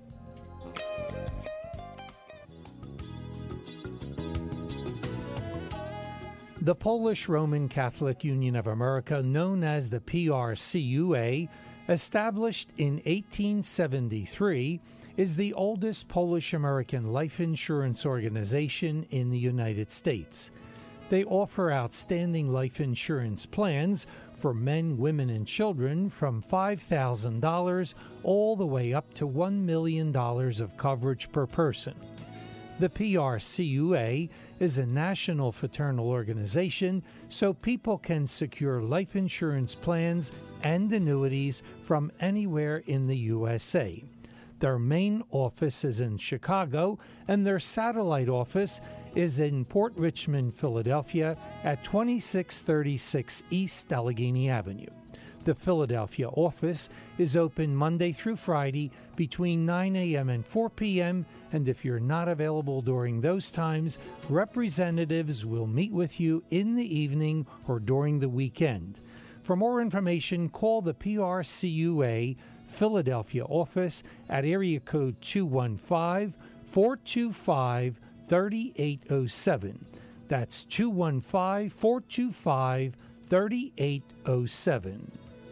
S6: The Polish Roman Catholic Union of America, known as the P R C U A, established in eighteen seventy-three, is the oldest Polish-American life insurance organization in the United States. They offer outstanding life insurance plans for men, women, and children from five thousand dollars all the way up to one million dollars of coverage per person. The P R C U A is a national fraternal organization, so people can secure life insurance plans and annuities from anywhere in the U S A. Their main office is in Chicago, and their satellite office is in Port Richmond, Philadelphia, at twenty-six thirty-six East Allegheny Avenue. The Philadelphia office is open Monday through Friday between nine a.m. and four p.m., and if you're not available during those times, representatives will meet with you in the evening or during the weekend. For more information, call the P R C U A Philadelphia office at area code two one five, four two five, three eight zero seven. That's two one five, four two five, three eight zero seven.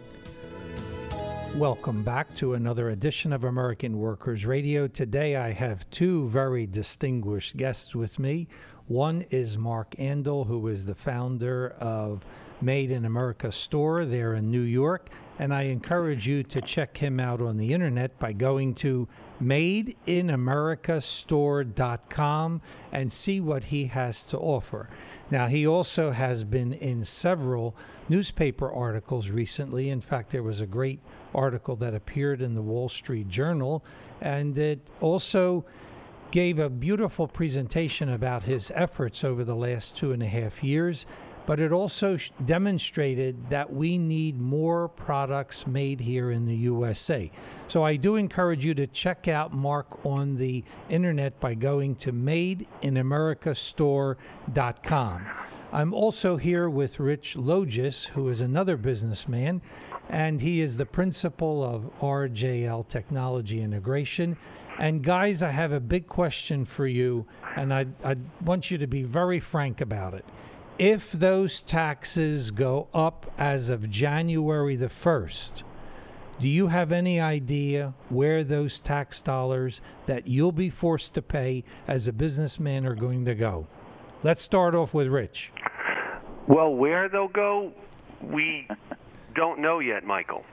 S6: Welcome back to another edition of American Workers Radio. Today I have two very distinguished guests with me. One is Mark Andel, who is the founder of Made in America store there in New York, and I encourage you to check him out on the internet by going to made in america store dot com and see what he has to offer. Now, he also has been in several newspaper articles recently. In fact, there was a great article that appeared in the Wall Street Journal, and it also gave a beautiful presentation about his efforts over the last two and a half years. But it also sh- demonstrated that we need more products made here in the U S A. So I do encourage you to check out Mark on the internet by going to made in america store dot com. I'm also here with Rich Logis, who is another businessman, and he is the principal of R J L Technology Integration. And guys, I have a big question for you, and I I want you to be very frank about it. If those taxes go up as of January the first, do you have any idea where those tax dollars that you'll be forced to pay as a businessman are going to go? Let's start off with Rich.
S8: Well, where they'll go, we don't know yet, Michael.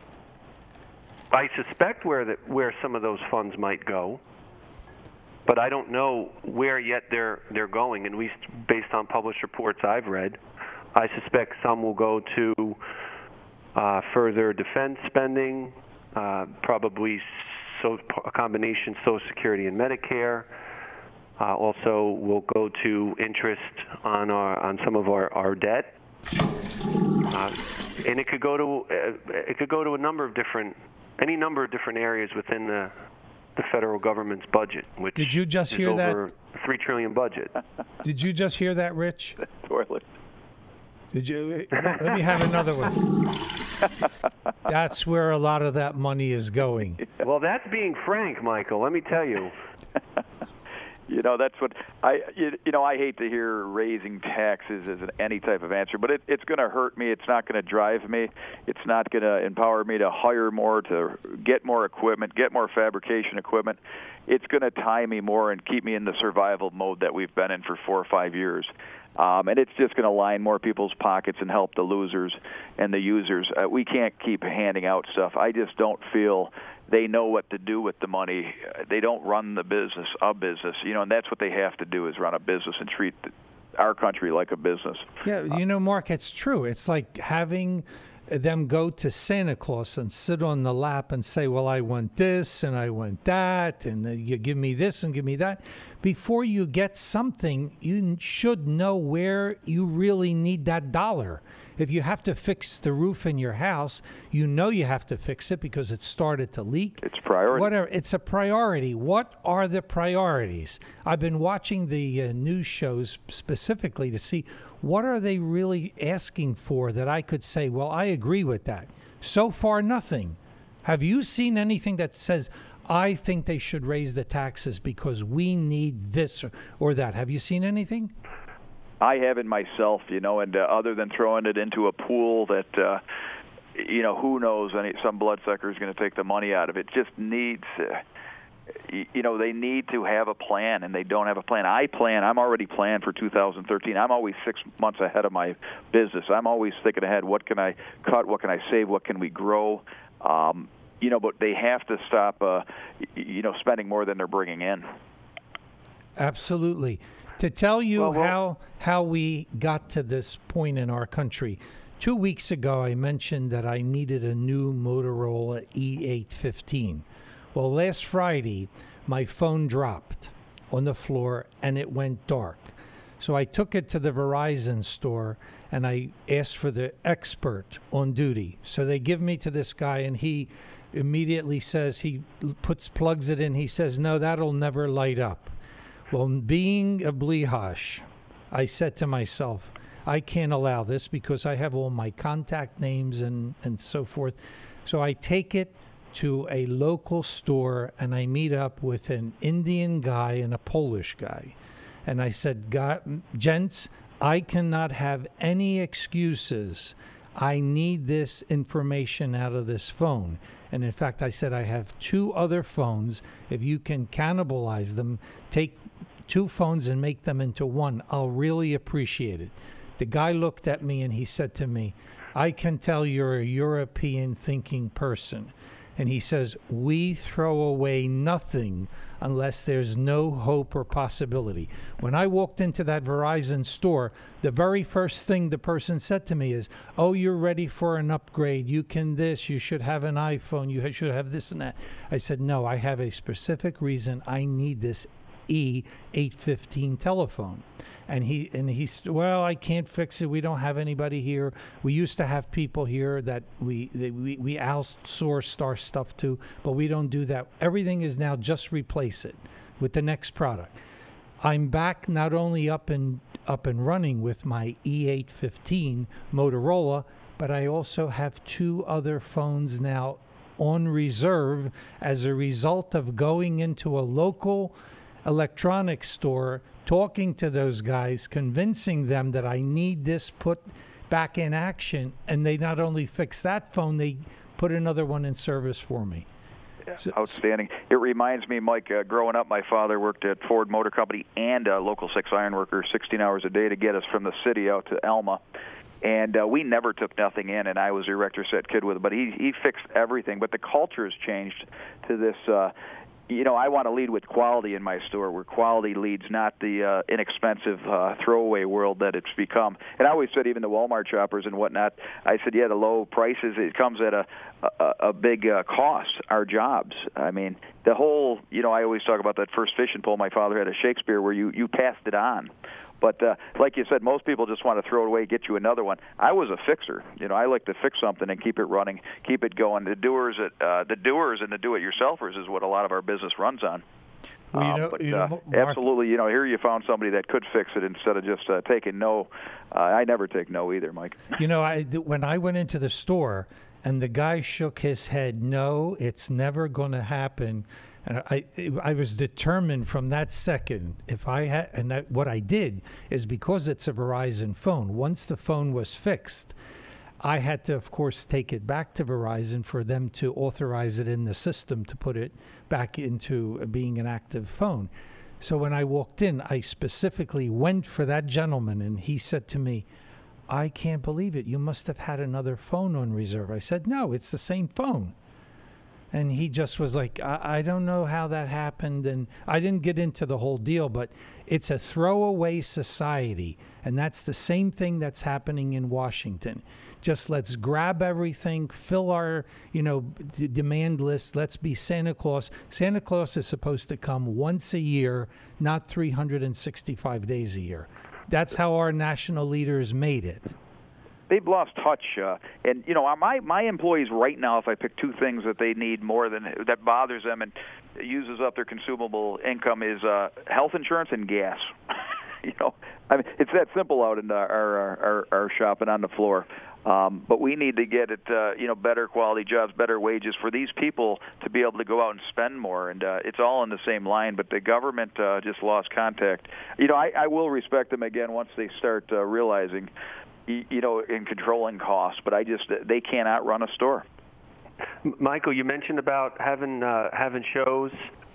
S8: I suspect where the, where some of those funds might go, but I don't know where yet they're they're going. At least based on published reports I've read, I suspect some will go to uh, further defense spending, uh, probably so, a combination Social Security and Medicare. Uh, also, will go to interest on our on some of our our debt, uh, and it could go to uh, it could go to a number of different any number of different areas within the. the federal government's budget, which
S6: Did you just
S8: is
S6: hear
S8: over
S6: that?
S8: three trillion budget.
S6: Did you just hear that, Rich?
S7: Toilet.
S6: Did you? Let me have another one. That's where a lot of that money is going.
S8: Well, that's being frank, Michael. Let me tell you.
S7: You know, that's what I, you, you know, I hate to hear raising taxes as an, any type of answer, but it, it's going to hurt me. It's not going to drive me. It's not going to empower me to hire more, to get more equipment, get more fabrication equipment. It's going to tie me more and keep me in the survival mode that we've been in for four or five years. Um, and it's just going to line more people's pockets and help the losers and the users. Uh, we can't keep handing out stuff. I just don't feel they know what to do with the money. They don't run the business, a business, you know, and that's what they have to do is run a business and treat our country like a business.
S6: Yeah, you know, Mark, it's true. It's like having them go to Santa Claus and sit on the lap and say, well, I want this and I want that, and uh, you give me this and give me that. Before you get something, you should know where you really need that dollar. If you have to fix the roof in your house, you know you have to fix it because it started to leak.
S7: It's a priority.
S6: Whatever. It's a priority. What are the priorities? I've been watching the uh, news shows specifically to see what are they really asking for that I could say, well, I agree with that. So far, nothing. Have you seen anything that says, I think they should raise the taxes because we need this or, or that? Have you seen anything?
S7: I haven't myself, you know, and uh, other than throwing it into a pool that, uh, you know, who knows, any some bloodsucker is going to take the money out of it. Just needs, uh, you know, they need to have a plan, and they don't have a plan. I plan. I'm already planned for two thousand thirteen. I'm always six months ahead of my business. I'm always thinking ahead. What can I cut? What can I save? What can we grow? Um, you know, but they have to stop, uh, you know, spending more than they're bringing in.
S6: Absolutely. To tell you
S7: well, well,
S6: how how we got to this point in our country, two weeks ago I mentioned that I needed a new Motorola E eight fifteen. Well, last Friday, my phone dropped on the floor and it went dark. So I took it to the Verizon store, and I asked for the expert on duty. So they give me to this guy, and he immediately says, he puts plugs it in. He says, no, that'll never light up. Well, being a Blehash, I said to myself, I can't allow this because I have all my contact names and, and so forth. So I take it to a local store, and I meet up with an Indian guy and a Polish guy. And I said, gents, I cannot have any excuses. I need this information out of this phone. And in fact, I said, I have two other phones. If you can cannibalize them, take two phones and make them into one, I'll really appreciate it. The guy looked at me and he said to me, I can tell you're a European thinking person. And he says, we throw away nothing unless there's no hope or possibility. When I walked into that Verizon store, the very first thing the person said to me is, oh, you're ready for an upgrade. You can this, you should have an iPhone, you should have this and that. I said, no, I have a specific reason I need this E eight fifteen telephone. And he and he's, well, I can't fix it. We don't have anybody here. We used to have people here that we that we, we outsourced our stuff to, but we don't do that. Everything is now just replace it with the next product. I'm back not only up and up and running with my E eight fifteen Motorola, but I also have two other phones now on reserve as a result of going into a local electronics store, talking to those guys, convincing them that I need this put back in action, and they not only fix that phone, they put another one in service for me.
S7: Yeah, so, outstanding. It reminds me, Mike, uh, growing up, my father worked at Ford Motor Company and uh, Local six Iron Worker sixteen hours a day to get us from the city out to Alma. And uh, we never took nothing in, and I was a erector set kid with it, but he, he fixed everything. But the culture has changed to this, uh, you know, I want to lead with quality in my store, where quality leads, not the uh, inexpensive uh, throwaway world that it's become. And I always said, even the Walmart shoppers and whatnot, I said, yeah, the low prices, it comes at a a, a big uh, cost, our jobs. I mean, the whole, you know, I always talk about that first fishing pole my father had at Shakespeare, where you, you passed it on. But uh, like you said, most people just want to throw it away, get you another one. I was a fixer. You know, I like to fix something and keep it running, keep it going. The doers, uh, the doers, and the do-it-yourselfers is what a lot of our business runs on.
S6: Well, you know,
S7: um, but,
S6: you know,
S7: uh,
S6: Mark,
S7: absolutely, you know, here you found somebody that could fix it instead of just uh, taking no. Uh, I never take no either, Mike.
S6: You know, I, when I went into the store and the guy shook his head, no, it's never going to happen. And I, I was determined from that second, if I had, and I, what I did is, because it's a Verizon phone, once the phone was fixed, I had to, of course, take it back to Verizon for them to authorize it in the system to put it back into being an active phone. So when I walked in, I specifically went for that gentleman, and he said to me, I can't believe it. You must have had another phone on reserve. I said, no, it's the same phone. And he just was like, I, I don't know how that happened. And I didn't get into the whole deal, but it's a throwaway society. And that's the same thing that's happening in Washington. Just let's grab everything, fill our, you know, d- demand list. Let's be Santa Claus. Santa Claus is supposed to come once a year, not three hundred sixty-five days a year. That's how our national leaders made it.
S7: They've lost touch, uh, and you know, my my employees right now, if I pick two things that they need more than that bothers them and uses up their consumable income, is uh, health insurance and gas. You know, I mean, it's that simple out in our our our, our shop and on the floor. Um, but we need to get it, uh, you know, better quality jobs, better wages for these people to be able to go out and spend more. And uh, it's all in the same line. But the government uh, just lost contact. You know, I, I will respect them again once they start uh, realizing, you know, in controlling costs, but I just, they cannot run a store.
S8: Michael, you mentioned about having uh, having shows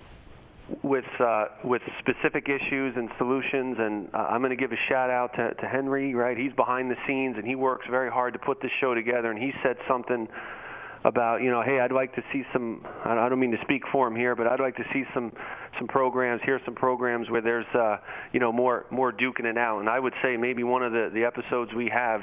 S8: with uh, with specific issues and solutions, and uh, I'm going to give a shout out to, to Henry. Right, he's behind the scenes and he works very hard to put this show together. And he said something about, you know, hey, I'd like to see some, I don't mean to speak for him here, but I'd like to see some some programs, here's some programs where there's, uh, you know, more more duking it out. And I would say maybe one of the, the episodes we have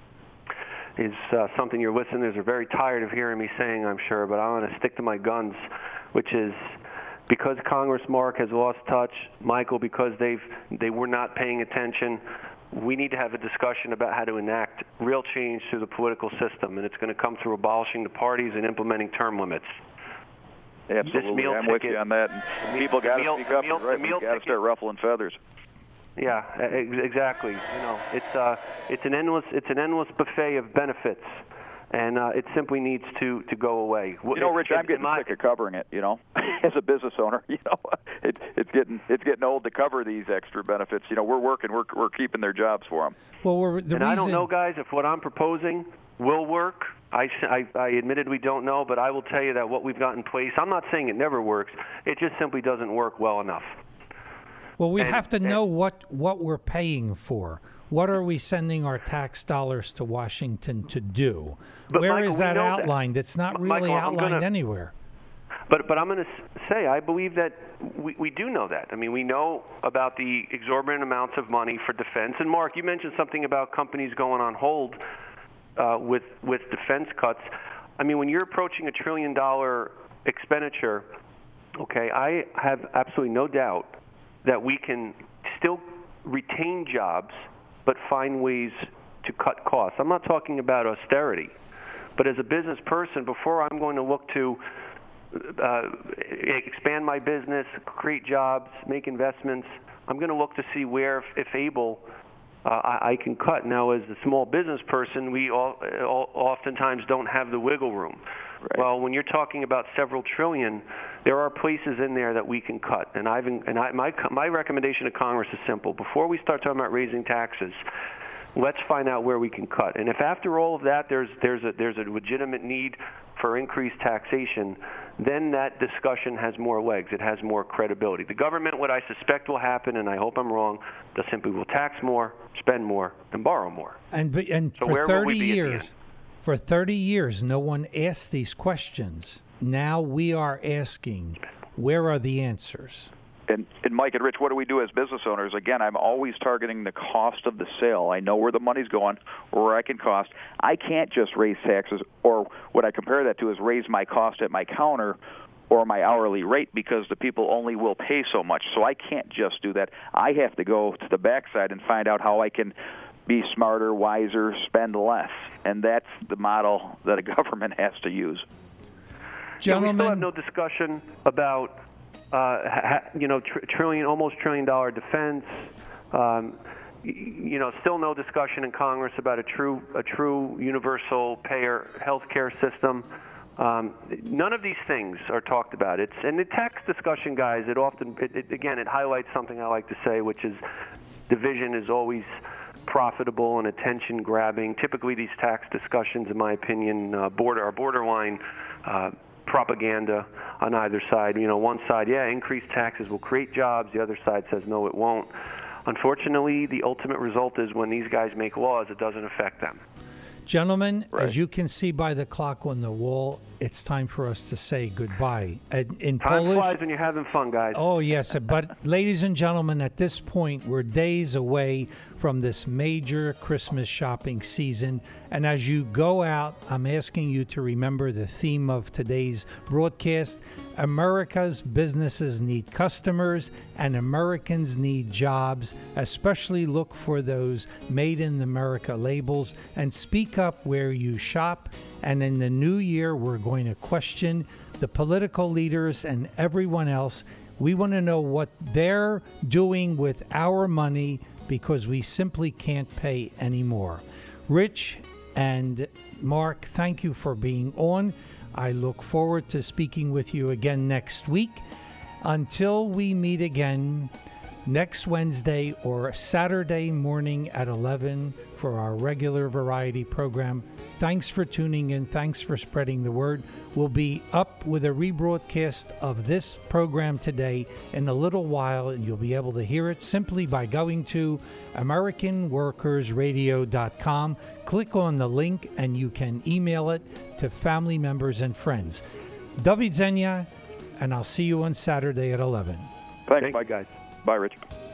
S8: is uh, something your listeners are very tired of hearing me saying, I'm sure, but I want to stick to my guns, which is because Congress, Mark, has lost touch, Michael, because they've they were not paying attention, we need to have a discussion about how to enact real change through the political system, and it's going to come through abolishing the parties and implementing term limits.
S7: Absolutely, I'm
S8: ticket,
S7: with you on that. And people got to speak up.
S8: Meal,
S7: Right, we got to start ruffling feathers.
S8: Yeah, exactly. You know, it's uh, it's an endless it's an endless buffet of benefits, and uh, it simply needs to, to go away.
S7: You know, Rich,
S8: it,
S7: I'm getting
S8: my,
S7: sick of covering it. You know, as a business owner, you know, it, it's getting it's getting old to cover these extra benefits. You know, we're working, we're we're keeping their jobs for them.
S6: Well, we're, the
S8: and
S6: reason...
S8: I don't know, guys, if what I'm proposing will work. I, I, I admittedly don't know, but I will tell you that what we've got in place, I'm not saying it never works. It just simply doesn't work well enough.
S6: Well, we
S8: and,
S6: have to
S8: and,
S6: know what, what we're paying for. What are we sending our tax dollars to Washington to do? Where
S8: Michael,
S6: is that
S8: That.
S6: outlined? It's not really
S8: Michael,
S6: outlined
S8: gonna,
S6: anywhere.
S8: But but I'm going to say I believe that we, we do know that. I mean, we know about the exorbitant amounts of money for defense. And, Mark, you mentioned something about companies going on hold uh, with, with defense cuts. I mean, when you're approaching a trillion-dollar expenditure, okay, I have absolutely no doubt that we can still retain jobs but find ways to cut costs. I'm not talking about austerity, but as a business person, before I'm going to look to uh, expand my business, create jobs, make investments, I'm going to look to see where, if, if able, uh, I, I can cut. Now, as a small business person, we all, all, oftentimes don't have the wiggle room. Right. Well, when you're talking about several trillion, there are places in there that we can cut. And I've and I, my my recommendation to Congress is simple: before we start talking about raising taxes, let's find out where we can cut. And if after all of that there's there's a there's a legitimate need for increased taxation, then that discussion has more legs. It has more credibility. The government, what I suspect will happen, and I hope I'm wrong, they simply will tax more, spend more, and borrow more.
S6: And and
S8: so
S6: for thirty years. For thirty years, no one asked these questions. Now we are asking, where are the answers?
S7: And, and Mike and Rich, what do we do as business owners? Again, I'm always targeting the cost of the sale. I know where the money's going, or where I can cost. I can't just raise taxes, or what I compare that to is raise my cost at my counter or my hourly rate, because the people only will pay so much. So I can't just do that. I have to go to the backside and find out how I can be smarter, wiser, spend less. And that's the model that a government has to use.
S6: Gentlemen,
S8: yeah, we still have no discussion about, uh, ha, you know, tr- trillion, almost trillion dollar defense. Um, you know, still no discussion in Congress about a true, a true universal payer health care system. Um, none of these things are talked about. It's and the tax discussion, guys. It often, it, it, again, it highlights something I like to say, which is division is always profitable and attention grabbing. Typically, these tax discussions, in my opinion, uh, border are borderline uh, propaganda on either side. You know, one side, yeah, increased taxes will create jobs. The other side says, no, it won't. Unfortunately, the ultimate result is when these guys make laws, it doesn't affect them.
S6: Gentlemen,
S7: right.
S6: As you can see by the clock on the wall, it's time for us to say goodbye. In, in
S8: time
S6: Polish,
S8: flies when you're having fun, guys.
S6: Oh, yes. But, ladies and gentlemen, at this point, we're days away from this major Christmas shopping season. And as you go out, I'm asking you to remember the theme of today's broadcast. America's businesses need customers, and Americans need jobs. Especially look for those Made in America labels and speak up where you shop. And in the new year, we're going to question the political leaders and everyone else. We want to know what they're doing with our money, because we simply can't pay anymore. Rich and Mark, thank you for being on. I look forward to speaking with you again next week. Until we meet again next Wednesday or Saturday morning at eleven for our regular variety program, thanks for tuning in. Thanks for spreading the word. We'll be up with a rebroadcast of this program today in a little while, and you'll be able to hear it simply by going to American Workers Radio dot com. Click on the link, and you can email it to family members and friends. Do widzenia, and I'll see you on Saturday at eleven.
S7: Thanks, Thanks. Bye, guys. Bye, Rich.